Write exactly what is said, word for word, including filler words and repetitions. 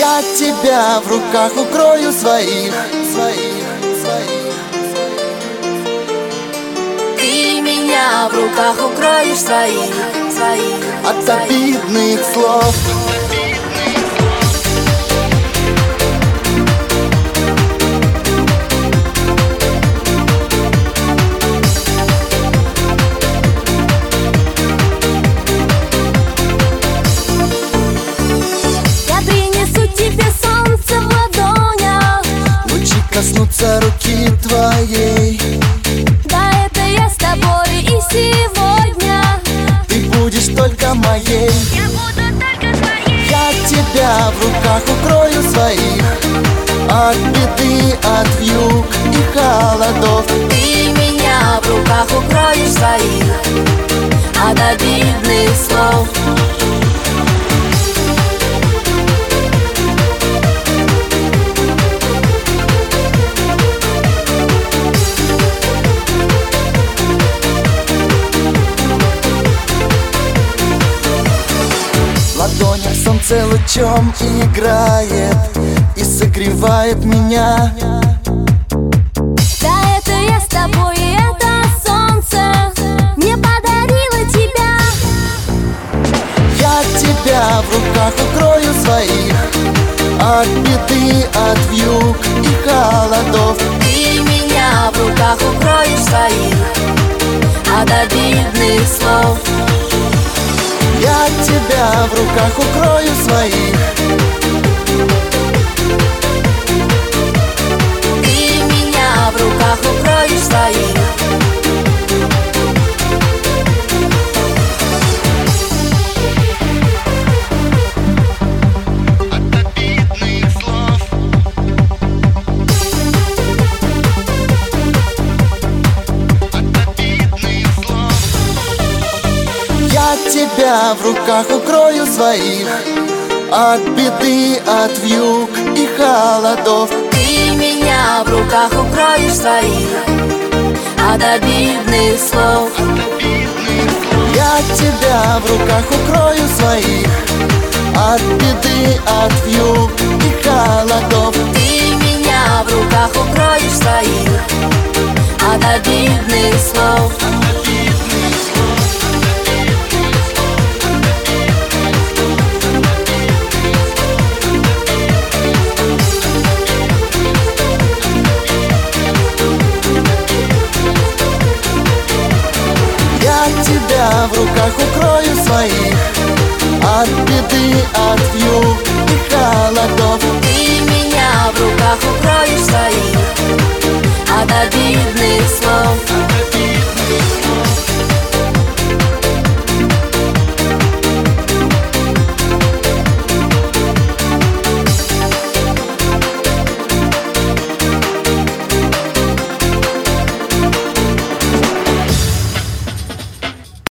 Я тебя в руках укрою своих, своих, своих. Ты меня в руках укроешь своих, своих, от обидных слов. Коснуться руки твоей. Да, это я с тобой и сегодня. Ты будешь только моей. Я буду только твоей. Я тебя в руках укрою своих от беды, от вьюг и холодов. Ты меня в руках укроешь своих от обидных слов. Солнце лучом играет и согревает меня. Да, это я с тобой, и это солнце мне подарило тебя. Я тебя в руках укрою своих от беды, от вьюг и холодов. Ты меня в руках укроешь своих от обидных слов. Я тебя в руках укрою своих. Ты меня в руках укроешь своих. От обидных слов. От обидных слов. Я тебя в руках укрою своих от беды, от вьюг и холодов. Ты меня в руках укроешь своих от обидных слов. Я тебя в руках укрою своих от беды, от вьюг и холодов. Ты меня в руках укроешь своих от обидных слов. Я тебя в руках укрою своих от беды, от вьюг и холодов. Ты меня в руках укроешь